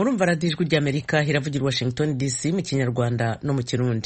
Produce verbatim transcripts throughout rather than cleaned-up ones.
murumva radiyo ijwi ry'Amerika iravugira Washington D C mu Kinyarwanda no mu Kirundi.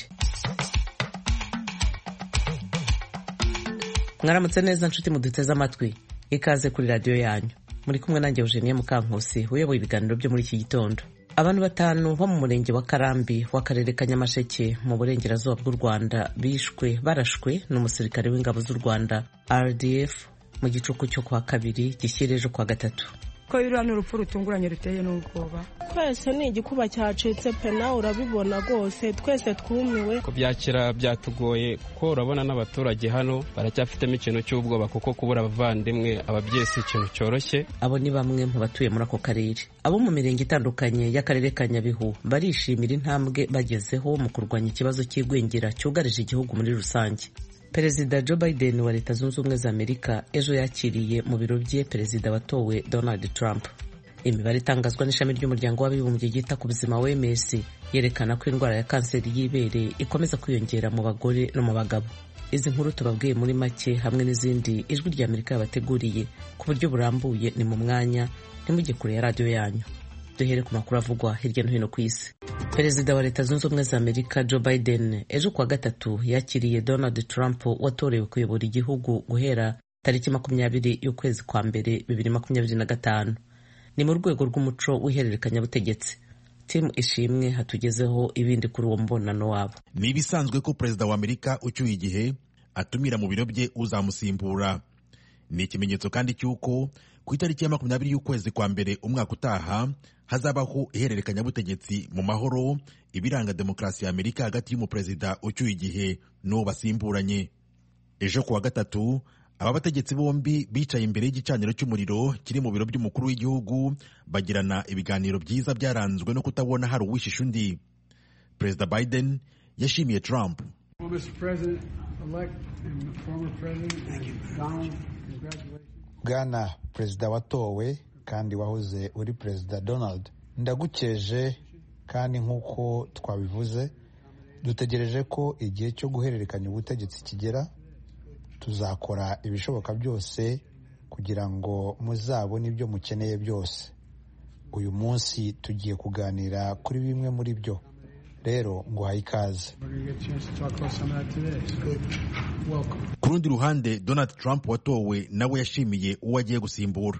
Mwaramutse neza nshuti muduteze amatwi, ikaze kuri radiyo yanyu. Muri kumwe nanjye Eugenie Mukankusi uyoboye ibiganiro byo muri iki gitondo. Abantu batanu bo mu murenge wa Karambi w'akarere ka Nyamasheke mu burengerazuba bw'u Rwanda bishwe barashwe n'umusirikare w'ingabo z'u Rwanda R D F mu gicuku cyo kwa kabiri gishireje kwa gatatu. Ko yura n'urupfu rutunguranye ruteye n'ubwoba. Twese ni igikuba cyacitse pe nawe urabibona rwose, twese twumiwe. Ko byakira byatugoye kuko urabona n'abaturage hano baracyafitemo ikintu cy'ubwoba kuko kubura abavandimwe ababyeyi si ikintu cyoroshye. Abo ni bamwe mu batuye muri ako karere. Abo mu mirenge itandukanye y'akarere ka Nyabihu barishimira intambwe bagezeho mu kurwanya ikibazo cy'igwingira cyugarije igihugu muri rusange. Perezida Joe Biden wa Leta Zunze Ubumwe za Amerika ejo yakiriye mu biro bye perezida watowe Donald Trump. Imibare itangazwa n'ishami ry'umuryango w'abibumbye ryita ku buzima W M S yerekana ko indwara ya kanseri y'ibere ikomeza kwiyongera mu bagore no mu bagabo. Izi nkuru tubabwiye muri make hamwe n'izindi ijwi rya Amerika yabateguriye ku buryo burambuye ni mu mwanya ntimujye kure ya radiyo yanyu. Duhere ku makuru avugwa hirya no hino ku isi. Perezida wa Leta Zunze Ubumwe za Amerika Joe Biden ejo kwa gatatu yakiriye Donald Trump watorewe kuyobora igihugu guhera tariki makumyabiri y'ukwezi kwa mbere bibiri makumyabiri na gatanu. Ni mu rwego rw'umuco w'ihererekanyabutegetsi. Tim Ishimwe hatugezeho ibindi kuri uwo mbonano wabo. Ni ibisanzwe ko perezida wa Amerika ucyuye igihe atumira mu biro bye uzamusimbura. Ni ikimenyetso kandi cy'uko ku itariki ya makumyabiri y'ukwezi kwa mbere umwaka utaha hazabaho ihererekanyabutegetsi mu mahoro, ibiranga demokarasi ya Amerika hagati y'umuperezida ucyuye igihe n'uwo basimburanye. Ejo kuwa gatatu aba bategetsi bombi bicaye imbere y'igicaniro cy'umuriro kiri mu biro by'umukuru w'igihugu bagirana ibiganiro byiza byaranzwe no kutabona hari uwishisha undi. Perezida Biden yashimiye Trump. Well, Mister President-elect and former President Donald, congratulations. Bwana perezida watowe kandi wahoze uri perezida Donald, ndagukeje kandi nk'uko twabivuze dutegereje ko igihe cyo guhererekanya ubutegetsi kigera. Tuzakora ibishoboka byose kugira ngo muzabone ibyo mukeneye byose. Uyu munsi tugiye kuganira kuri bimwe muri byo. Rero nguhaye ikaze. Ku rundi ruhande Donald Trump watowe nawe yashimiye uwo agiye gusimbura.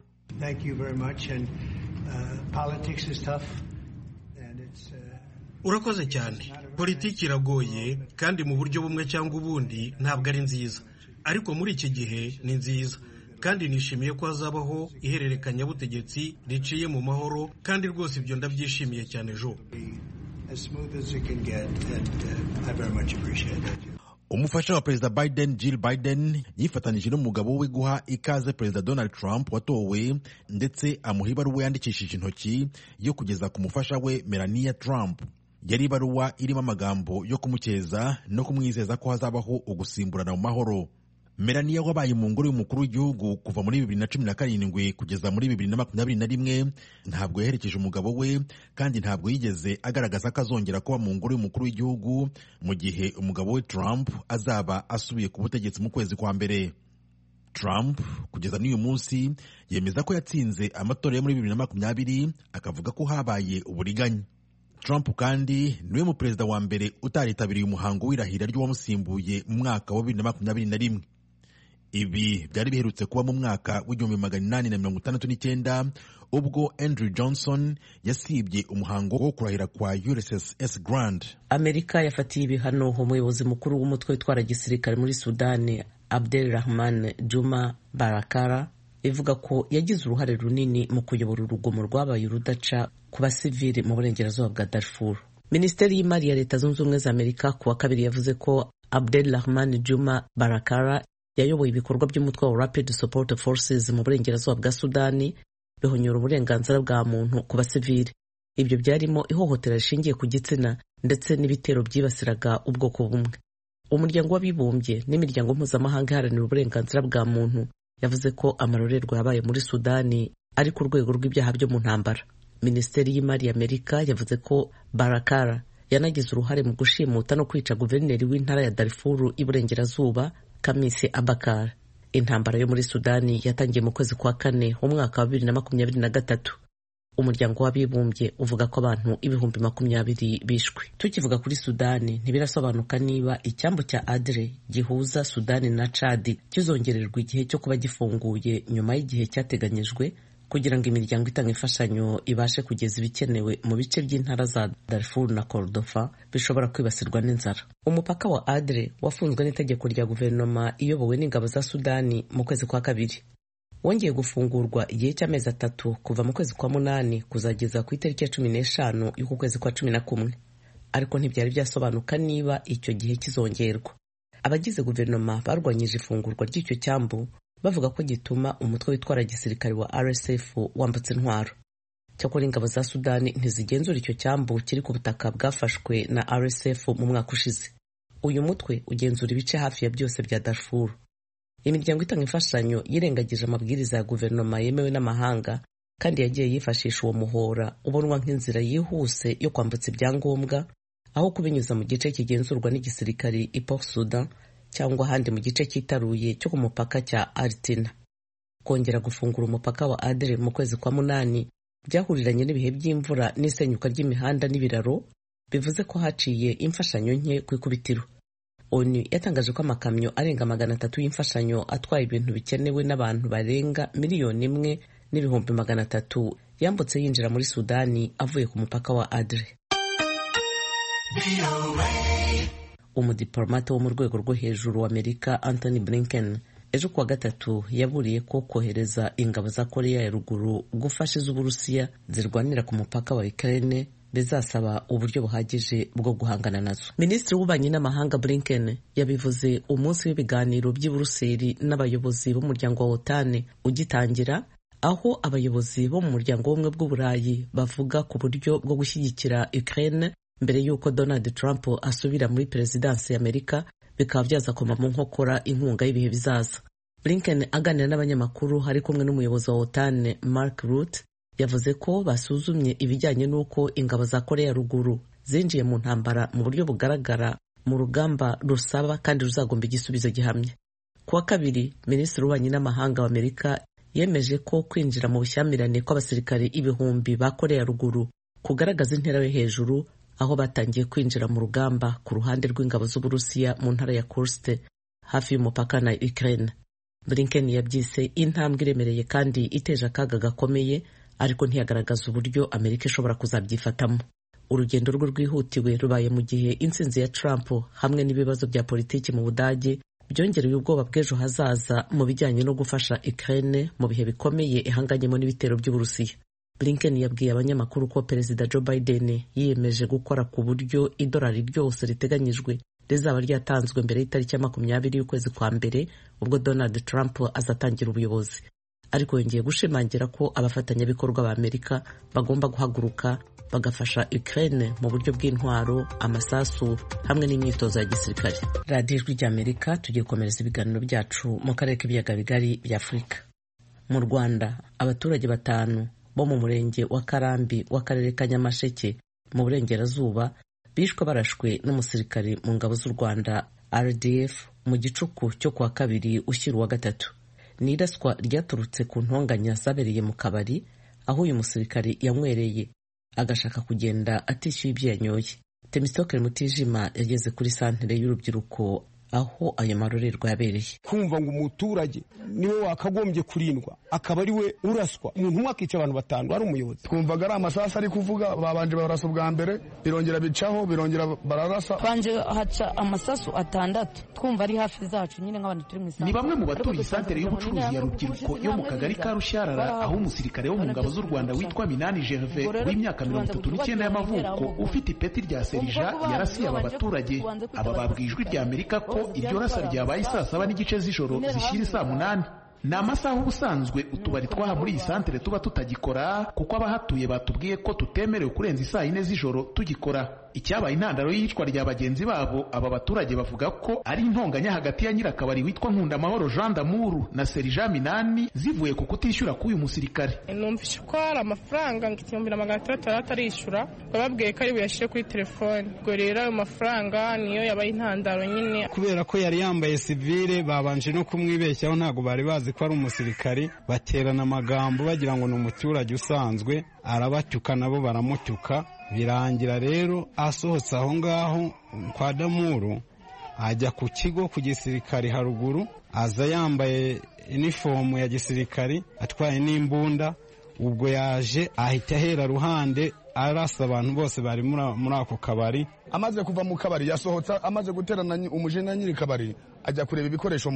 Urakoze cyane. Politiki iragoye kandi mu buryo bumwe cyangwa ubundi ntabwo ari nziza, ariko muri iki gihe ni nziza kandi nishimiye ko hazabaho ihererekanyabutegetsi riciye mu mahoro kandi rwose ibyo ndabyishimiye cyane jo. Umufasha wa perezida Biden Jill Biden yifatanije n'umugabo we guha ikaze perezida Donald Trump watowe ndetse amuha ibaruwa yandikishije intoki yo kugeza ku mufasha we Melania Trump. Yari ibaruwa irimo amagambo yo kumukeza no kumwizeza ko hazabaho ugusimburana mu mahoro. Melania wabaye mu ngoro y'umukuru w'igihugu kuva muri bibiri na cumi na karindwi kugeza muri bibiri na makumyabiri na rimwe ntabwo yaherekeje umugabo we kandi ntabwo yigeze agaragaza ko azongera kuba mu ngoro y'umukuru w'igihugu mu gihe umugabo we Trump azaba asubiye ku butegetsi mu kwezi kwa mbere. Trump kugeza n'uyu munsi yemeza ko yatsinze amatora yo muri bibiri na makumyabiri akavuga ko habaye uburiganya. Trump kandi niwe mu perezida wa mbere utaritabiriye umuhango w'irahira ry'uwamusimbuye mu mwaka wa bibiri na makumyabiri na rimwe. Ibi byari biherutse kuba mu mwaka w'igihumbi magana inani na mirongo itandatu n'icyenda ubwo Andrew Johnson yasibye umuhango wo kurahira kwa Ulysses S. Grant. Amerika yafatiye ibihano umuyobozi mukuru w'umutwe witwara gisirikare muri Sudani Abdelrahman Juma Barakara ivuga ko yagize uruhare runini mu kuyobora urugomo rwabaye urudaca ku basivili mu burengerazuba bwa Darfur. Minisiteri y'Imari ya Leta Zunze Ubumwe za Amerika kuwa kabiri yavuze ko Abdelrahman Juma Barakara yayoboye ibikorwa by'umutwe wa Rapid Support Forces mu burengerazuba bwa Sudani bihonyora uburenganzira bwa muntu ku basivili. Ibyo byarimo ihohotera rishingiye ku gitsina ndetse n'ibitero byibasiraga ubwoko bumwe. Umuryango w'abibumbye n'imiryango mpuzamahanga iharanira uburenganzira bwa muntu yavuze ko amarorerwa yabaye muri Sudani ari ku rwego rw'ibyaha byo mu ntambara. Minisiteri y'Imari y'Amerika yavuze ko Barakara yanagize uruhare mu gushimuta no kwica guverineri w'intara ya Darfur iburengerazuba Kamisi Abakar. Intambara yo muri Sudani yatangiye mu kwezi kwa kane mu mwaka wa bibiri na makumyabiri na gatatu. umuryango w'abibumbye uvuga ko abantu ibihumbi makumyabiri bishwe. Tukivuga kuri Sudani, ntibirasobanuka niba icyambu cya Adre gihuza Sudani na Chad kizongererwa igihe cyo kuba gifunguye nyuma y'igihe cyateganyijwe kugira ngo imiryango itanga imfashanyo ibashe kugeza ibikenewe mu bice by'intara za Darfur na Kordofan bishobora kwibasirwa n'inzara. Umupaka wa Adre wafunzwe n'itegeko rya guverinoma iyobowe n'ingabo za Sudani mu kwezi kwa kabiri. Wongeye gufungurwa igihe cy'amezi atatu kuva mu kwezi kwa munani kuzageza ku itariki ya cumi n'eshanu y'uku kwezi kwa cumi na kumwe, ariko ntibyari byasobanuka niba icyo gihe kizongerwa. Abagize guverinoma barwanyije ifungurwa ry'icyo cyambu bavuga ko gituma umutwe witwara gisirikare wa R S F wambutse intwaro. Cyakora ingabo za Sudani ntizigenzura icyo cyambu kiri ku butaka bwafashwe na R S F mu mwaka ushize. Uyu mutwe ugenzura ibice hafi ya byose bya Darfur. Imiryango itanga imfashanyo yirengagije amabwiriza ya guverinoma yemewe n'amahanga kandi yagiye yifashisha uwo muhora ubonwa nk'inzira yihuse yo kwambutsa ibyangombwa aho kubinyuza mu gice kigenzurwa n'igisirikari i Port Sudan cyangwa ahandi mu gice cyitaruye cyo ku mupaka cya Artina. Kongera gufungura umupaka wa Adre mu kwezi kwa munani byahuriranye n'ibihe by'imvura n'isenyuka ry'imihanda n'ibiraro, bivuze ko haciye imfashanyo nke ku ikubitiro. ONU yatangaje ko amakamyo arenga magana atatu y'imfashanyo atwaye ibintu bikenewe n'abantu barenga miliyoni imwe n'ibihumbi magana atatu yambutse yinjira muri Sudani avuye ku mupaka wa Adre. Umudiplomate wo mu rwego rwo hejuru wa Amerika Anthony Blinken ejo kuwa gatatu yaburiye ko kohereza ingabo za Korea ya ruguru gufasha iz'Uburusiya zirwanira ku mupaka wa Ukraine bizasaba uburyo buhagije bwo guhangana nazo. Minisitiri w'ububanyi n'amahanga Blinken yabivuze umunsi w'ibiganiro by'i Buruseli n'abayobozi b'umuryango wa OTAN ugitangira, aho abayobozi bo mu muryango w'ubumwe bw'Uburayi bavuga ku buryo bwo gushyigikira Ukraine mbere y'uko Donald Trump asubira muri perezidansi ya Amerika, bikaba byaza koma mu nkokora inkunga y'ibihe bizaza. Blinken aganira n'abanyamakuru hari kumwe n'umuyobozi wa OTAN Mark Rutte yavuze ko basuzumye ibijyanye n'uko ingabo za Korea ya ruguru zinjiye mu ntambara mu buryo bugaragara mu rugamba rusaba kandi ruzagomba igisubizo gihamye. Kuwa kabiri, Minisitiri w'ububanyi n'amahanga wa Amerika yemeje ko kwinjira mu bushyamirane kw'abasirikari ibihumbi ba Korea ya ruguru kugaragaza intera yo hejuru, aho batangiye kwinjira mu rugamba ku ruhande rw'ingabo z'Uburusiya mu ntara ya Kursk hafi y'umupaka na Ukraine. Blinken yabyise intambwe iremereye kandi iteje akaga gakomeye, ariko ntiyagaragaza uburyo Amerika ishobora kuzabyifatamo. Urugendo rwe rwihutiwe rubaye mu gihe intsinzi ya Trump hamwe n'ibibazo bya politiki mu Budage byongereye ubwoba bw'ejo hazaza mu bijyanye no gufasha Ukraine mu bihe bikomeye ihanganyemo n'ibitero by'Uburusiya. Blinken yabwiye abanyamakuru ko Perezida Joe Biden yiyemeje gukora ku buryo idolari ryose riteganyijwe rizaba ryatanzwe mbere y'itariki ya makumyabiri y'ukwezi kwa mbere ubwo Donald Trump azatangira ubuyobozi. Ariko yongeye gushimangira ko abafatanyabikorwa ba Amerika bagomba guhaguruka bagafasha Ukraine mu buryo bw'intwaro, amasasu hamwe n'imyitozo ya gisirikare. Radio Ijwi ry'Amerika tugiye gukomereza ibiganiro byacu mu karere k'ibiyaga bigari bya Afurika. Mu Rwanda, abaturage batanu bo mu murenge wa Karambi w'akarere ka Nyamasheke mu burengerazuba bishwe barashwe n'umusirikare mu ngabo z'u Rwanda R D F mu gicuku cyo kuwa kabiri ushyira uwa gatatu. Ni iraswa ryaturutse ku ntonganya zabereye mu kabari aho uyu musirikare yanywereye agashaka kugenda atishyuye ibyo yanyoye. Temistokle Mutijima yageze kuri santere y'urubyiruko aho ayo marorerwa yabereye. Kumva ngo umuturage niwe wakagombye kurindwa akaba ari we uraswa umuntu mwakica abantu batanu ari umuyobozi. Twumvaga ari amasasa ari kuvuga, babanje barasa bwa mbere birongera bicaho birongera bararasa, banje haca amasasu atandatu twumva ari hafi zacu nyine nk'abantu turi mu isanga. Ni bamwe mu batuye santere y'ubucuruzi ya rubyiruko yo mu kagari ka Rushyarara aho umusirikare wo mu ngabo z'u Rwanda witwa Minani Gervais w'imyaka mirongo itatu n'icyenda y'amavuko ufite ipeti rya serija yarasiye aba baturage. Aba babwiye Ijwi ry'Amerika ko iryo rasa ryabaye saa saba n'igice z'ijoro zishyira saa munani. Ni amasaha ubusanzwe utubari twaha muri iyi santere tuba tutagikora kuko abahatuye batubwiye ko tutemerewe kurenza isaa yine z'ijoro tugikora. icyabaye intandaro y'iyicwa rya bagenzi babo. Aba baturage bavuga ko ari intonganya hagati ya nyirakabari witwa Nkundamahoro Jean d'Amour na Serija Minani zivuye ku kutishyura k'uyu musirikare. Numvise ko hari amafaranga ngo igihumbi na magana atandatu atarishyura, bababwiye ko ari buyashyire kuri telefone. Ubwo rero ayo mafaranga niyo yabaye intandaro nyine. Kubera ko yari yambaye sivile babanje no kumwibeshyaho, ntago bari bazi ko ari umusirikari, baterana amagambo bagira ngo ni umuturage usanzwe, arabatuka nabo baramutuka. Birangira rero asohotse aho ngaho kwa Damuru ajya ku kigo ku gisirikari haruguru, aza yambaye inifomu ya gisirikari atwaye n'imbunda. Ubwo yaje ahita ahera ruhande arasa abantu bose bari muri ako kabari. Amaze kuva mu kabari yasohotse, amaze guterana umujene nyiri kabari ajya kureba ibikoresho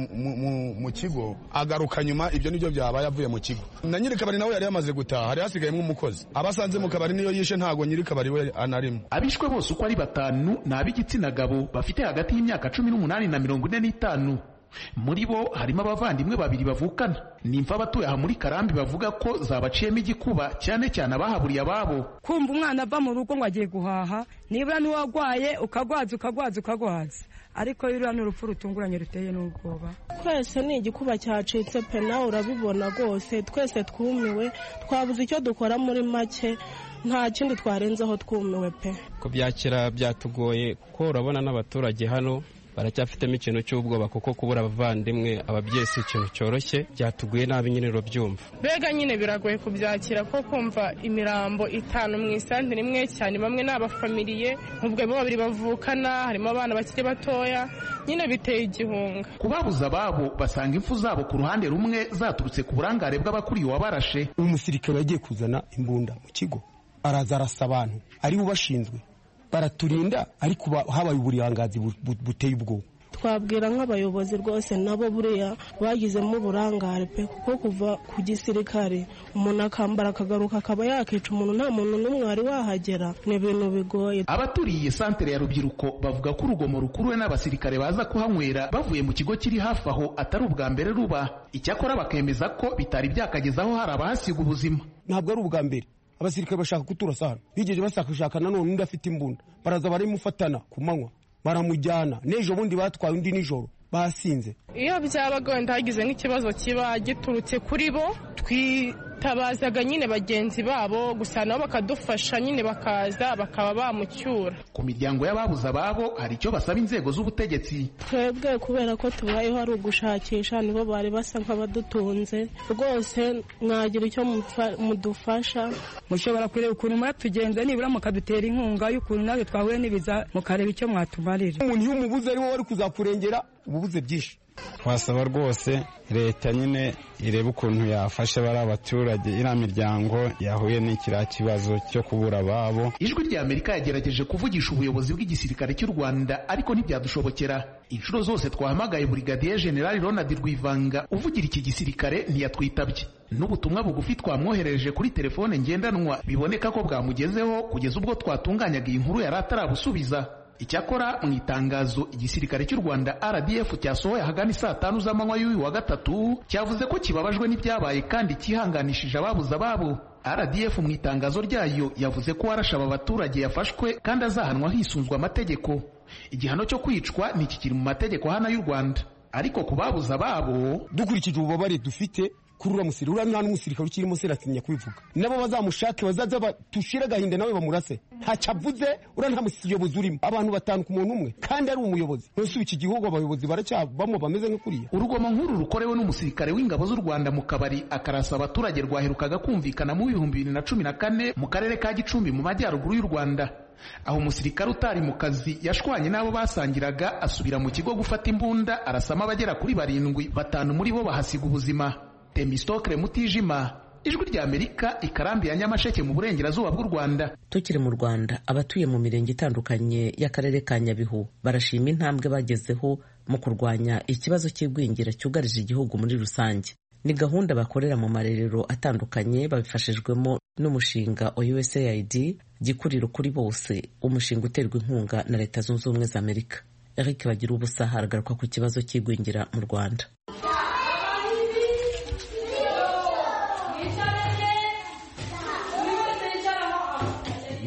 mu kigo, agaruka nyuma. Ibyo nibyo byabaye avuye mu kigo. Na nyiri kabari nawe yari yamaze gutaha, hari hasigayemo umukozi. Abasanze mu kabari niyo yishe, ntago nyiri kabari we anarimo. Abishwe bose uko ari batanu ni ab'igitsina gabo bafite hagati y'imyaka cumi n'umunani na mirongo ine n'itanu. Muri bo harimo abavandimwe babiri bavukana. Nimfa abatuye aha muri Karambi bavuga ko zabaciyemo igikuba, cyane cyane abahaburiye ababo. Kumva umwana ava mu rugo ngo agiye guhaha, nibura niwagwaye ukagwaza ukagwaza ukagwaza, ariko rero n'urupfu rutunguranye ruteye n'ubwoba. Twese ni igikuba cyacitse pe, nawe urabibona rwose. Twese twumiwe, twabuze icyo dukora muri make, nta kindi twarenzeho, twumiwe pe. Kubyakira byatugoye kuko urabona n'abaturage hano baracyafitemo ikintu cy'ubwoba, kuko kubura abavandimwe ababyeyi si ikintu cyoroshye. Byatuguye nabi nyine urabyumva. Mbega nyine biragoye kubyakira ko kumva imirambo itanu mu isantire imwe, cyane bamwe ni abafamiliye, ubwo bo babiri bavukana, harimo abana bakiri batoya, nyine biteye igihunga. Kubabuza ababo basanga impfu zabo ku ruhande rumwe zaturutse ku burangare bw'abakuriye wabarashe. Umusirikare yagiye kuzana imbunda mu kigo, araza arasa abantu ari ubashinzwe, baraturinda, ariko habaye uburangazi buteye ubwoba. Twabwira nk'abayobozi rwose nabo buriya bagizemo uburangare pe, kuko kuva ku gisirikare umuntu akambara akagaruka akaba yakica umuntu, nta muntu n'umwe wari wahagera, ni ibintu bigoye. Abaturiye santere ya Rubyiruko bavuga ko urugomo rukuruwe n'abasirikare baza kuhanywera bavuye mu kigo kiri hafi aho atari ubwa mbere ruba. Icyakora bakemeza ko bitari byakagezaho hari abahasiga ubuzima. Ntabwo ari ubwa mbere abasirikare bashaka kuturasa hano, bigeje basakashaka nanone undi afite imbunda, baraza barimufatana ku manywa baramujyana, n'ejo bundi batwaye undi nijoro basinze. Iyo byabaga wenda hagize nk'ikibazo kiba giturutse kuri bo, twitabazaga nyine bagenzi babo, gusa nabo bakadufasha nyine bakaza bakaba bamucyura. Ku miryango y'ababuze ababo hari icyo basaba inzego z'ubutegetsi. Twebwe kubera ko tubayeho ari ugushakisha, nibo bari basa nk'abadutunze, rwose mwagira icyo mudufasha. Mushobora kureba ukuntu muratugenza, nibura mukadutera inkunga y'ukuntu nawe twahuye n'ibiza, mukareba icyo mwatumarira. Umuntu iyo umubuze ari wowe wari kuzakurengera, ububuze byinshi. Twasaba rwose leta nyine irebe ukuntu yafasha bari abaturage, iriya miryango yahuye n'ikiriya kibazo cyo kubura ababo. Ijwi rya Amerika yagerageje kuvugisha ubuyobozi bw'igisirikare cy'u Rwanda, ariko ntibyadushobokera. Inshuro zose twahamagaye Brigadier General Ronald Rwivanga uvugira iki gisirikare ntiyatwitabye. N'ubutumwa bugufi twamwoherereje kuri telefone ngendanwa biboneka ko bwamugezeho kugeza ubwo twatunganyaga iyi nkuru yari atarabusubiza. Icyakora mu itangazo igisirikare cy'u Rwanda R D F cyasohoye ahagana saa tanu z'amanywa y'uyu wa gatatu cyavuze ko kibabajwe n'ibyabaye kandi cyihanganishije ababuze ababo. R D F mu itangazo ryayo yavuze ko warashe aba baturage yafashwe kandi azahanwa hisunzwe amategeko. Igihano cyo kwicwa ni kikiri mu mategeko hano y'u Rwanda, ariko ku babuze ababo dukurikije ububabare dufite kurura musiri ura nta n'umusirikare ukirimo se ratinya kubivuga, nabo bazamushake bazaza batushira gahinda nawe bamurase, nta cyavuze ura nta musiyobozi urimo, abantu batanu ku muntu umwe kandi ari umuyobozi. Nose iki gihugu abayobozi baracyabamo bameze nk'ukuriya. Urugomo nkuru rukorewe n'umusirikare w'ingabo z'u Rwanda mu kabari akarasa abaturage rwaherukaga kumvikana mu bihumbi bibiri na cumi na kane mu karere ka Gicumbi mu majyaruguru y'u Rwanda. Aho umusirikare utari mu kazi yashwanye n'abo basangiraga asubira mu kigo gufata imbunda, arasama abagera kuri barindwi, batanu muri bo bahasiga ubuzima. Temistokre Mutijima, Ijwi rya Amerika, Ikarambi ya Nyamasheke mu burengerazuba bw'u Rwanda. Tukiri mu Rwanda, abatuye mu mirenge itandukanye y'akarere ka Nyabihu barashima intambwe bagezeho mu kurwanya ikibazo cy'igwingira cyugarije igihugu muri rusange. Ni gahunda bakorera mu marerero atandukanye babifashijwemo n'umushinga wa U S A I D gikuriro kuri bose, umushinga uterwa inkunga na Leta Zunze Ubumwe za Amerika. Eric Bagira ubusa haragaruka ku kibazo cy'igwingira mu Rwanda. Mu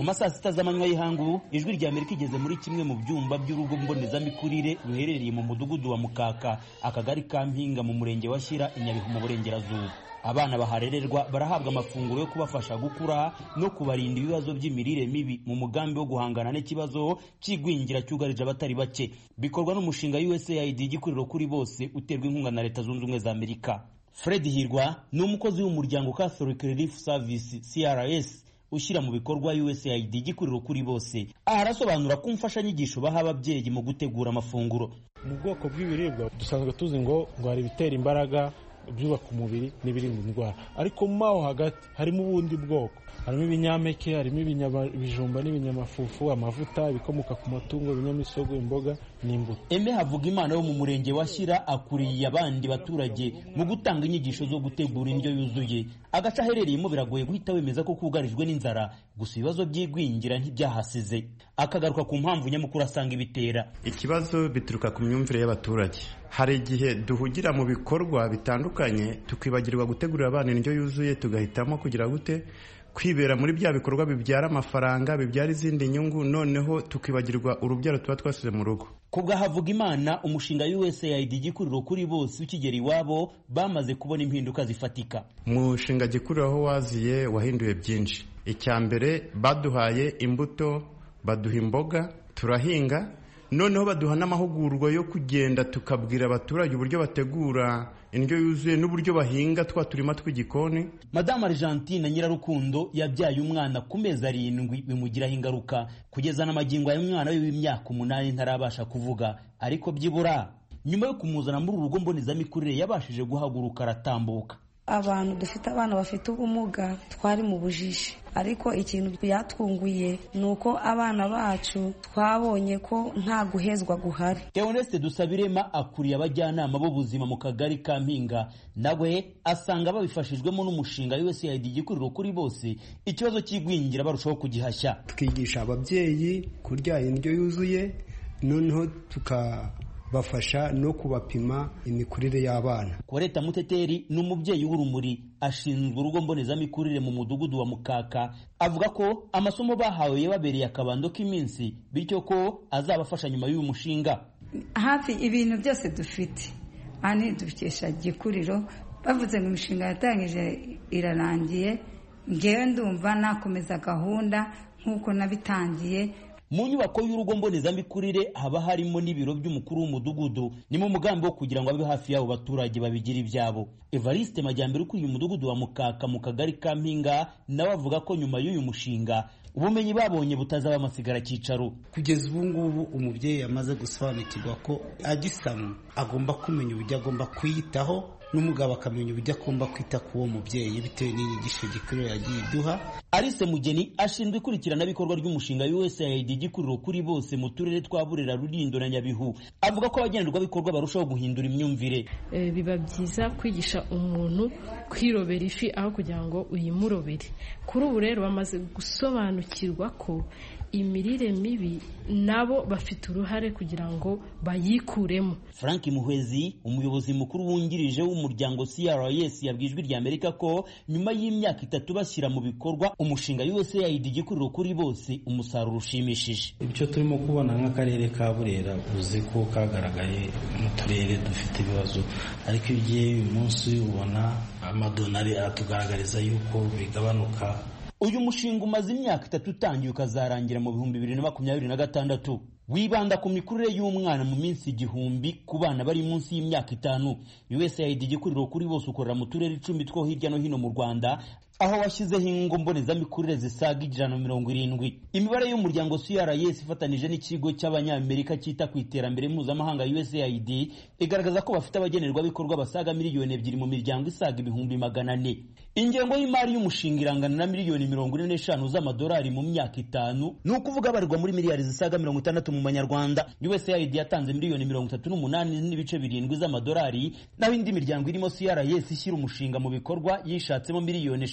mu masaa sita z'amanywa y'ihangu ijwi rya Amerika igeze muri kimwe mu byumba by'urugo mbonezamikurire ruherereye mu mudugudu wa Mukaka akagari ka Mpinga mu murenge wa Shyira i Nyabihu mu burengerazuba. Abana baharererwa barahabwa amafunguro yo kubafasha gukura no kubarinda ibibazo by'imirire mibi mu mugambi wo guhangana n'ikibazo cy'igwingira cyugarije abatari bake. Bikorwa n'umushinga U S A I D igikuriro kuri bose uterwa inkunga na Leta Zunze Ubumwe za Amerika. Fred Hirwa ni umukozi w'umuryango Catholic Relief Service C R S ushyira mu bikorwa U S A I D igikuriro kuri bose. Aha arasobanura ko umfashanyigisho baha ababyeyi mu gutegura amafunguro. Mu bwoko bw'ibiribwa dusanzwe tuzi ngo ngo hari ibitera imbaraga, byubaka umubiri n'ibirinda indwara, ariko mu maho hagati harimo ubundi bwoko, harimo ibinyampeke, harimo ibinyabijumba n'ibinyamafufu, amavuta, ibikomoka ku matungo, ibinyamisogo, imboga n'imbuto. Eme Havugimana wo mu murenge wa Shyira akuriye abandi baturage mu gutanga inyigisho zo gutegura indyo yuzuye. Agace aherereyemo biragoye guhita wemeza ko kugarijwe n'inzara, gusa ibibazo by'igwingira ntibyahasize. Akagaruka ku mpamvu nyamukuru asanga ibitera. Ikibazo bituruka ku myumvire y'abaturage. Hari igihe duhugira mu bikorwa bitandukanye tukibagirwa gutegurira abana indyo yuzuye, tugahitamo kugira gute kwibera muri bya bikorwa bibyara amafaranga, bibyara izindi nyungu, noneho tukibagirwa urubyaro tuba twasize mu rugo. Kubwa Havugimana umushinga U S A I D igikuriro kuri bose ukigera iwabo bamaze kubona impinduka zifatika. Umushinga gikuriro aho waziye wahinduye byinshi. Icya mbere baduhaye imbuto, baduha imboga, turahinga, noneho baduha n'amahugurwa yo kugenda tukabwira abaturage uburyo bategura indyo yuzuye n'uburyo bahinga twa turima tw'igikoni. Madame Argentine Nyirarukundo yabyaye umwana ku mezi arindwi bimugiraho ingaruka kugeza n'amagingo y'umwana w'imyaka umunani ntarabasha kuvuga, ariko byibura nyuma yo kumuzana muri urugo mbonezamikurire yabashije guhaguruka aratambuka. Abantu dufite abana bafite ubumuga twari mu bujiji, ariko ikintu byatwunguye nuko abana bacu twabonye ko nta guhezwa guhari. Theoneste Dusabirema akuriye abajyanama b'ubuzima mu kagari ka Mpinga, nawe asanga babifashijwemo n'umushinga U S A I D igikuriro kuri bose ikibazo cy'igwingira barushaho kugihashya. Twigisha ababyeyi kurya indyo yuzuye, noneho tuka bafasha no kubapima imikurire y'abana. Koreta Muteteri ni umubyeyi w'urumuri ashinzwe urugo mbonezamikurire mu mudugudu wa Mukaka, avuga ko amasomo bahawe yababereye akabando k'iminsi, bityo ko azabafasha nyuma y'uyu mushinga. Hafi ibintu byose dufite ani dukesha gikuriro, bavuze ngo imishinga yatangije irarangiye, ngewe ndumva nakomeza gahunda nk'uko nabitangiye. Mu nyubako y'urugo mbonezamikurire haba harimo n'ibiro by'umukuru w'umudugudu, ni mu mugambi wo kugira ngo abe hafi y'abo baturage babigira ibyabo. Evariste Majyambere ukuriye umudugudu wa Mukaka mu kagari ka Mpinga nawe avuga ko nyuma y'uyu mushinga ubumenyi babonye butazaba amasigara cyicaro. Kugeza ubu ngubu umubyeyi yamaze gusobanukirwa ko agisama agomba kumenya uburyo agomba kwiyitaho, n'umugabo akamenya uburyo agomba kwita ku uwo mubyeyi bitewe n'inyigisho gikuriro yagiye iduha. Alice Mugeni ashinzwe ikurikirana bikorwa ry'umushinga U S A I D igikuriro kuri bose mu turere twa Burera, Rulindo na Nyabihu, avuga ko abagenerwa bikorwa barushaho guhindura imyumvire. E, biba byiza kwigisha umuntu kwirobera ifi aho kugira ngo uyimurobere. Kuri ubu rero bamaze gusobanukirwa ko imirire mibi nabo bafite uruhare kugira ngo bayikuremo. Frank Muhwezi umuyobozi mukuru wungirije w'umuryango C R S yabwijwe rya Amerika ko nyuma y'imyaka itatu bashyira mu bikorwa umushinga U S A I D igikuriro kuri bose umusaruro ushimishije. Ibyo turimo kubona nk'akarere ka Burera uzi ko kagaragaye mu turere dufite ibibazo, ariko igiye uyu munsi ubona amadonari atugaragariza yuko bigabanuka. Uyu mushinga umaze imyaka itatu utangiye ukazarangira mu bihumbi bibiri na makumyabiri na gatandatu. Wibanda ku mikurire y'umwana mu minsi igihumbi ku bana bari munsi y'imyaka itanu. U S A I D igikuriro kuri bose ukorera mu turere icumi two hirya no hino mu Rwanda, aho washyizeho ingo mbonezamikurire zisaga ijana na mirongo irindwi. Imibare y'umuryango C R S ifatanije n'ikigo cy'abanyamerika cyita ku iterambere mpuzamahanga U S A I D igaragaza ko bafite abagenerwa bikorwa basaga miliyoni ebyiri mu miryango isaga ibihumbi magana ane. Ingengo y'imari y'umushinga irangana na miliyoni mirongo ine n'eshanu z'amadolari mu myaka itanu, ni ukuvuga abarirwa muri miliyari zisaga mirongo itandatu mu manyarwanda. U S A I D yatanze miliyoni mirongo itatu n'umunani n'ibice birindwi z'amadolari, naho indi miryango irimo C R S ishyira umushinga mu bikorwa yishatsemo miliyoni eshanu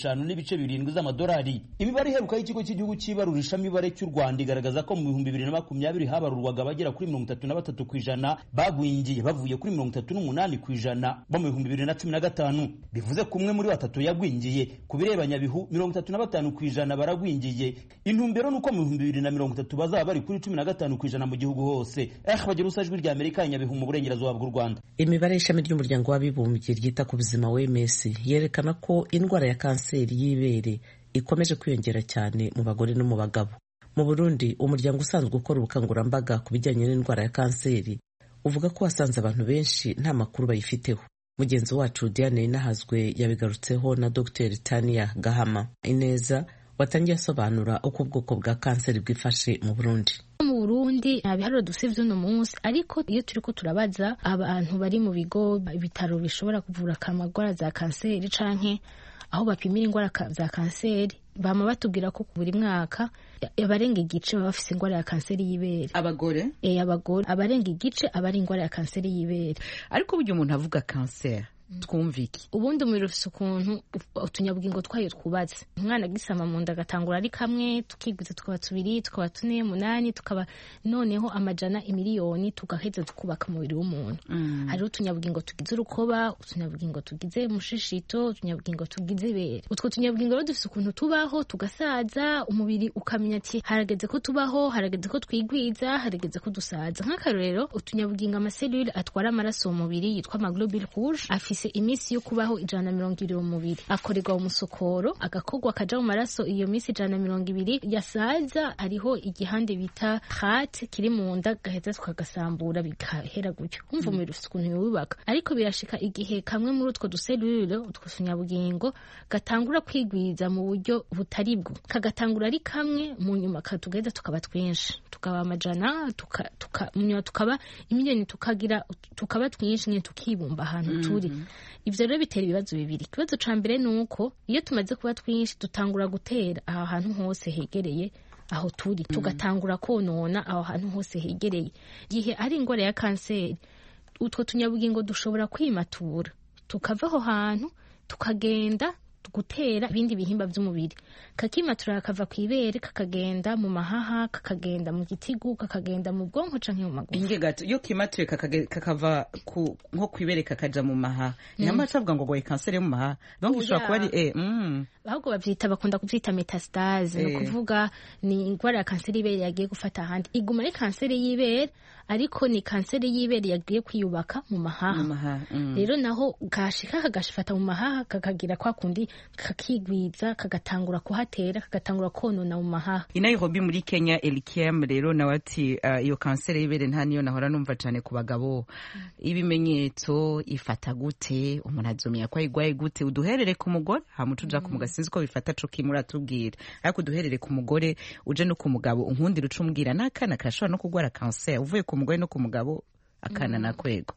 eshanu n'ibice birindwi z'amadolari. Imibare iheruka y'ikigo cy'igihugu cy'ibarurishamibare cy'u Rwanda igaragaza ko mu bihumbi bibiri na makumyabiri habarurwaga abagera kuri mirongo itatu na batatu ku ijana bagwingiye bavuye kuri mirongo itatu n'umunani ku ijana bo mu bihumbi bibiri na cumi na gatanu. Bivuze ko umwe muri batatu yagwingiye. Ku bireba Nyabihu mirongo itatu na batanu ku ijana baragwingiye. Intumbero nuko mu bihumbi bibiri na mirongo itatu bazaba bari kuri cumi na gatanu ku ijana mu gihugu hose. Eh bagira usajwi rya Amerika Nyabihu mu burengerazuba bw'u Rwanda. Imibare y'ishami ry'umuryango w'abibumbye ryita ku buzima W M S yerekana ko indwara ya kanseri y'ibere ikomeje kwiyongera cyane mu bagore no mu bagabo. Mu Burundi umuryango usanzwe ukora ubukangurambaga ku bijyanye n'indwara ya kanseri uvuga ko wasanze abantu benshi nta makuru bayifiteho. Mugenzi wacu Diane Nahazwe yabigarutseho na Dr Tania Gahama Ineza watangiye asobanura uko ubwoko bwa kanseri bwifashe mu Burundi. Mu Burundi nta biharuro dufite uno munsi, ariko iyo turiko turabaza abantu bari mu bigo bitaro bishobora kuvura amagwara za kanseri canke aho bapimira ingwara za kanseri bama batubwira ko buri mwaka abarenga igice baba bafise ingwara ya kanseri y'ibere. Abagore? Eh, abagore abarenga igice abari ingwara ya kanseri y'ibere. Ariko buryo umuntu avuga kanseri twumviki ubundi umubiri ufise ukuntu utunyabugingo twayo twubatse. Umwana gisama mu nda gatangura ari kamwe, tukigwiza tukaba tubiri, tukaba tune, munani, tukaba noneho amajana imiliyoni, tugaheza tukubaka umubiri w'umuntu. Mm. Hari utunyabugingo tugize urukoba, utunyabugingo tugize mushishito, utunyabugingo tugize ibere. Utwo tunyabugingo rero dufise ukuntu tubaho tugasaza, umubiri ukamenya ati harageze ko tubaho, harageze ko twigwiza, harageze ko dusaza. Nk'akarorero utunyabugingo amaselule atwara amaraso mu mubiri yitwa amaglobule rouge afise imisi yo kubaho ijana na mirongo ibiri mu mubiri, akorerwa umusokoro agakogwa akaja mu maraso iyo misi ijana na mirongo ibiri. Yasaza hariho igihande bita heart kiri mu nda gaheza tukagasambura bigahera gutyo. Umva umubiri ufise ukuntu yubaka, ariko birashika igihe kamwe muri utwo duselule utwo tunyabugingo gatangura kwigwiza mu buryo butari bwo, kagatangura ari kamwe mu nyuma katugeza tukaba twinshi, tukaba amajana tuka, tuka, munyuma tukaba imiliyoni, tukagira tukaba twinshi nyine tukibumba ahantu turi. Mm -hmm. Ivyo rero bitera ibibazo bibiri. Ikibazo ca mbere nuko iyo tumaze kuba twinshi dutangura gutera aha hantu hose hegereye aho turi, mm. tugatangura konona aho hantu hose hegereye. Gihe ari ingwara ya kanseri utwo tunyabugingo dushobora kwimatura tukava aho hantu tukagenda gutera ibindi bihimba by'umubiri, kakimatura kava kwibere kakagenda mu mahaha, kakagenda mu gitigu, kakagenda mu bwonko canke mu maguru. Inge gato yo kimatuye kakava ku nko kwibere kakaja mu mahaha. Mm. Nyama cavuga ngo goye kanseri yo mu mahaha. Donc ishobora kuba ari eh mm. Ahubwo bavyita bakunda kuvyita metastase, no kuvuga ni ingwara ya kanseri y'ibere yagiye gufata ahandi. Iguma ari kanseri y'ibere ariko ni kanseri y'ibere yagiye kwiyubaka mu mahaha. Rero mm. naho gashika kagashifata mu mahaha kakagira kwa kundi kakigwiza kagatangura kuhatera kagatangura konona mu mahaha. I Nairobi muri Kenya Elikem rero nawe ati uh, iyo kanseri y'ibere nta niyo nahora numva cyane ku bagabo. Mm. Ibimenyetso ifata gute, umuntu azomya kwa igwaye gute? Uduherere ku mugore hamutuja ku mugabo sinzi ko bifata co kimura tubwira, ariko duherere ku mugore uje no ku mugabo unkundira ucumbwira nakana karashobora no kugwara kanseri uvuye ku mugore no ku mugabo akana mm. nakwego.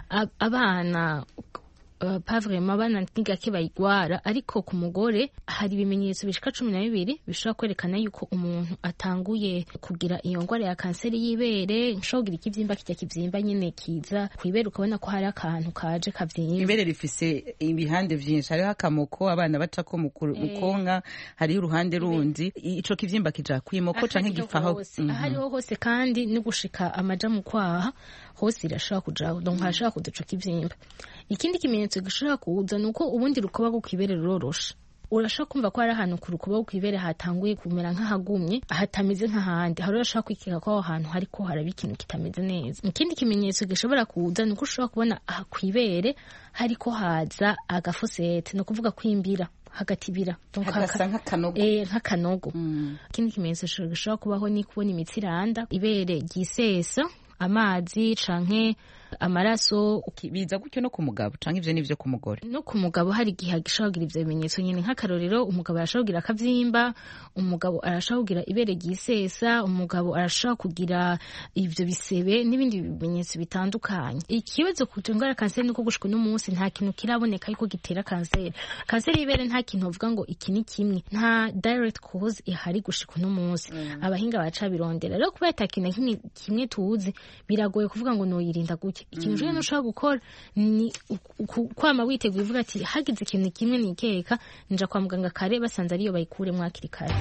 Abana Uh, pavrema abana ntigake bayigwara, ariko ku mugore hari ibimenyetso bishika cumi na bibiri bishobora kwerekana yuko umuntu atanguye kugira iyo ngwara ya kanseri y'ibere. Nshogira ikivyimba kijya kivyimba nyene kiza kwibera ukabona ko hari akantu kaje kavyimba. Ibere rifise ibihande vyinshi, hariho akamoko abana baca ko mukonka, hariho uruhande rundi ico kivyimba kija kwimoko canke gifaho. Mm -hmm. Hariho hose kandi no gushika amaja mu kwaha hose irashaka kujaho, donc hashaka kuduca kivyimba. Ikindi kimenyetso gishobora kuza nuko ubundi rukoba rwo kwibere rurorosha. Urashaka kumva ko ari ahantu ku rukoba rwo kwibere hatanguye kumera nk'ahagumye, hatameze nk'ahandi. Hari urashaka kwikeka ko aho hantu hariko haraba ikintu kitameze neza. Ikindi kimenyetso gishobora kuza nuko ushobora kubona aha kwibere hariko haza agafosete, no kuvuga kwimbira hagatibira, donc hagasa nk'akanogo. Eh nk'akanogo. Mm. Ikindi kimenyetso gishobora kubaho ni kubona imitsi iranda, ibere gisesa, amazi canke amaraso. Biza gutyo no ku mugabo canke ivyo nivyo ku mugore? No ku mugabo hari igihe gishogira ivyo bimenyetso nyene. Nk'akarorero umugabo arashogira akavyimba, umugabo arashogira ibere gisesa, umugabo arashaka kugira ivyo bisebe n'ibindi bimenyetso bitandukanye. Ikibazo ku ngwara kanseri nuko gushika no munsi nta kintu kiraboneka yuko gitera kanseri. Kanseri y'ibere nta kintu uvuga ngo iki ni kimwe, nta direct cause ihari gushika no munsi. Mm. Abahinga baca birondera rero kuba atakintu kimwe tuzi biragoye kuvuga ngo no yirinda gutya. ikintu rero ntushobora gukora ni kwama witeguye uvuga ati hagize ikintu kimwe nikeka nja kwa muganga kare basanze ariyo bayikuremo hakiri kare.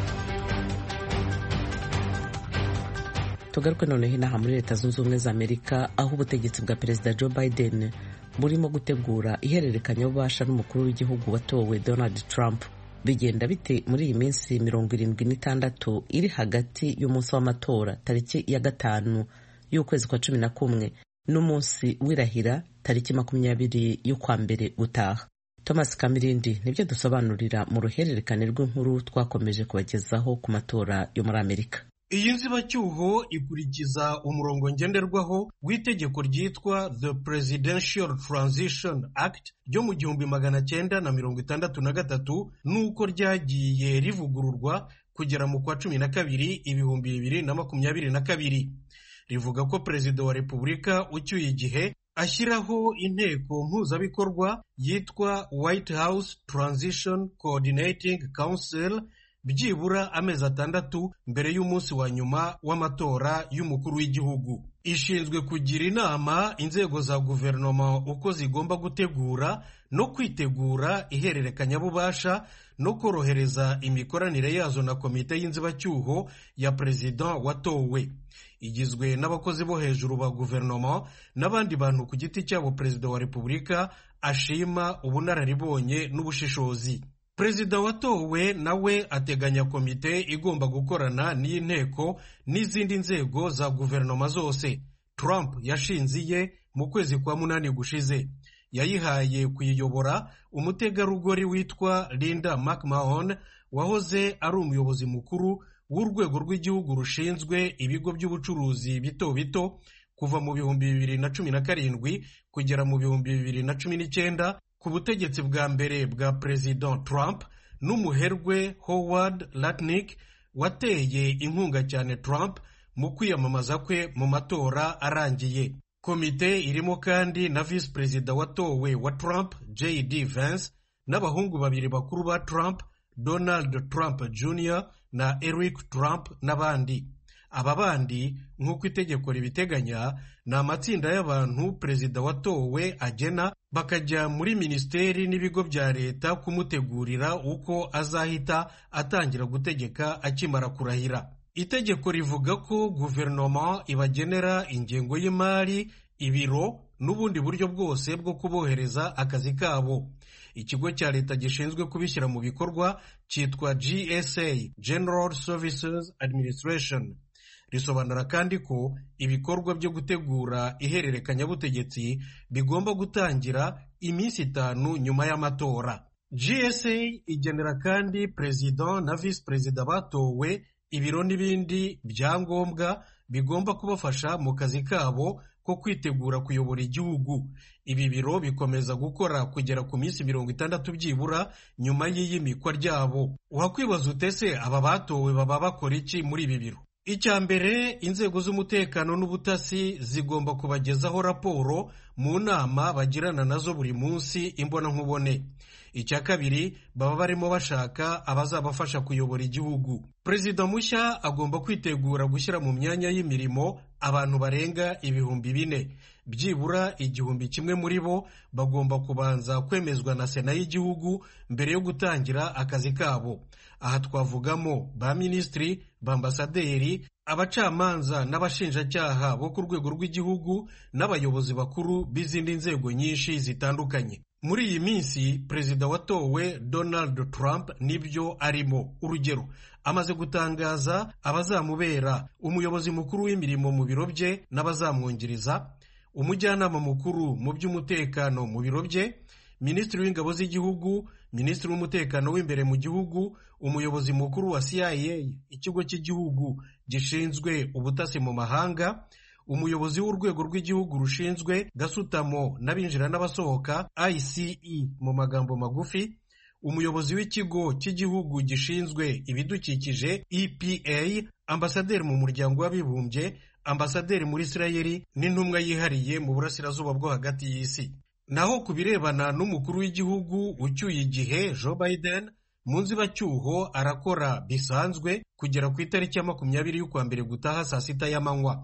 Tugaruke noneho inaha muri Leta Zunze Ubumwe za Amerika aho ubutegetsi bwa Perezida Joe Biden burimo gutegura ihererekanya ububasha n'umukuru w'igihugu watowe Donald Trump. Bigenda bite muri iyi minsi mirongo irindwi n'itandatu iri hagati y'umunsi w'amatora tariki ya gatanu y'ukwezi kwa cumi na kumwe n'umunsi w'irahira tariki makumyabiri y'ukwa mbere gutaha. Thomas Kamirindi nibyo dusobanurira mu ruhererekane rw'inkuru twakomeje kubagezaho ku matora yo muri Amerika. Iyi nzibacyuho ikurikiza umurongo ngenderwaho w'itegeko ryitwa The Presidential Transition Act ryo mu gihumbi magana cyenda na mirongo itandatu na gatatu nuko ryagiye rivugururwa kugera mu kwa cumi na kabiri ibihumbi bibiri na makumyabiri na kabiri. Rivuga ko Perezida wa Repubulika ucyuye igihe ashyiraho inteko mpuzabikorwa yitwa White House Transition Coordinating Council byibura amezi atandatu mbere y'umunsi wa nyuma w'amatora y'umukuru w'igihugu. Ishinzwe kugira inama inzego za guverinoma uko zigomba gutegura no kwitegura ihererekanyabubasha no korohereza imikoranire yazo na komite y'inzibacyuho ya perezida watowe. Igizwe n'abakozi bo hejuru ba guverinoma n'abandi bantu ku giti cyabo Perezida wa Repubulika ashima ubunararibonye n'ubushishozi. Perezida watowe nawe ateganya komite igomba gukorana n'inteko n'izindi nzego za guverinoma zose. Trump yashinziye mu kwezi kwa munani gushize. Yayihaye kuyiyobora umutegarugori witwa Linda McMahon wahoze ari umuyobozi mukuru w'urwego rw'igihugu rushinzwe ibigo by'ubucuruzi bito bito kuva mu bihumbi bibiri na cumi na karindwi kugera mu bihumbi bibiri na cumi n'icyenda ku butegetsi bwa mbere bwa Perezida Trump, n'umuherwe Howard Lutnick wateye inkunga cyane Trump mu kwiyamamaza kwe mu matora arangiye. Komite irimo kandi na Vice Perezida watowe wa Trump J D Vance n'abahungu babiri bakuru ba Trump Donald Trump Junior na Eric Trump n'abandi. Aba bandi nk'uko itegeko ribiteganya ni amatsinda y'abantu Perezida watowe agena bakajya muri minisiteri n'ibigo bya leta kumutegurira uko azahita atangira gutegeka akimara kurahira. Itegeko rivuga ko guverinoma ibagenera ingengo y'imari, ibiro n'ubundi buryo bwose bwo kubohereza akazi kabo. Ikigo cya leta gishinzwe kubishyira mu bikorwa cyitwa G S A, General Services Administration. Risobanura kandi ko ibikorwa byo gutegura ihererekanyabutegetsi bigomba gutangira iminsi itanu nyuma y'amatora. G S A igenera kandi Perezida na Vice Perezida batowe ibiro n'ibindi byangombwa bigomba kubafasha mu kazi kabo ko kwitegura kuyobora igihugu. Ibi biro bikomeza gukora kugera ku minsi mirongo itandatu byibura nyuma y'iyimikwa ryabo. Wakwibaza utese aba batowe baba bakora iki muri ibi biro? Icya mbere, inzego z'umutekano n'ubutasi zigomba kubagezaho raporo mu nama bagirana nazo buri munsi imbona nkubone. Icya kabiri, baba barimo bashaka abazabafasha kuyobora igihugu. Perezida mushya agomba kwitegura gushyira mu myanya y'imirimo abantu barenga ibihumbi bine. Byibura igihumbi kimwe muri bo bagomba kubanza kwemezwa na Sena y'igihugu mbere yo gutangira akazi kabo. Aha twavugamo ba minisitiri, ba ambasaderi, abacamanza n'abashinjacyaha bo ku rwego rw'igihugu n'abayobozi bakuru b'izindi nzego nyinshi zitandukanye. Muri iyi minsi Perezida watowe Donald Trump nibyo arimo. Urugero, amaze gutangaza abazamubera umuyobozi mukuru w'imirimo mu biro bye n'abazamwungiriza, umujyanama mukuru mu by'umutekano mu biro bye, minisitiri w'ingabo z'igihugu, minisitiri w'umutekano w'imbere mu gihugu, umuyobozi mukuru wa C I A, ikigo cy'igihugu gishinzwe ubutasi mu mahanga, umuyobozi w'urwego rw'igihugu rushinzwe gasutamo n'abinjira n'abasohoka I C E mu magambo magufi, umuyobozi w'ikigo cy'igihugu gishinzwe ibidukikije E P A, ambasaderi mu muryango w'abibumbye, ambasaderi muri Isirayeli n'intumwa yihariye mu burasirazuba bwo hagati y'isi. Naho ku birebana n'umukuru w'igihugu ucyuye igihe Joe Biden, mu nzibacyuho arakora bisanzwe kugera ku itariki ya makumyabiri y'ukwa mbere gutaha saa sita y'amanywa.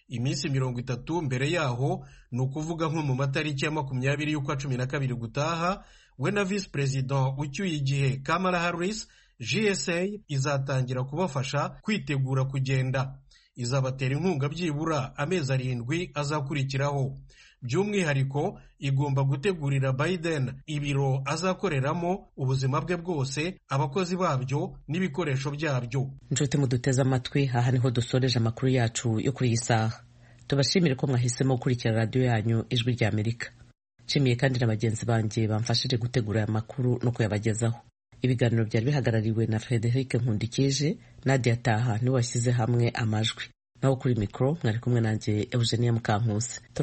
iminsi mirongo itatu mbere yaho, ni ukuvuga nko mu matariki ya makumyabiri y'ukwa cumi na kabiri gutaha, we na visi perezida ucyuye igihe Kamala Harris, G S A izatangira kubafasha kwitegura kugenda. Izabatera inkunga byibura amezi arindwi azakurikiraho. By'umwihariko igomba gutegurira Biden ibiro azakoreramo ubuzima bwe bwose, abakozi babyo n'ibikoresho byabyo. Inshuti muduteze amatwi, aha niho dusoreje amakuru yacu yo kuri iyi saha. Tubashimire ko mwahisemo gukurikira radiyo yanyu Ijwi rya Amerika. Nshimiye kandi na bagenzi banjye bamfashije gutegura aya makuru no kuyabagezaho. Ibiganiro byari bihagarariwe na Frederic Nkundikije, Nadia Taha niwe washyize hamwe amajwi. Naho kuri mikoro mwari kumwe nanjye Eugenia Mukankusi.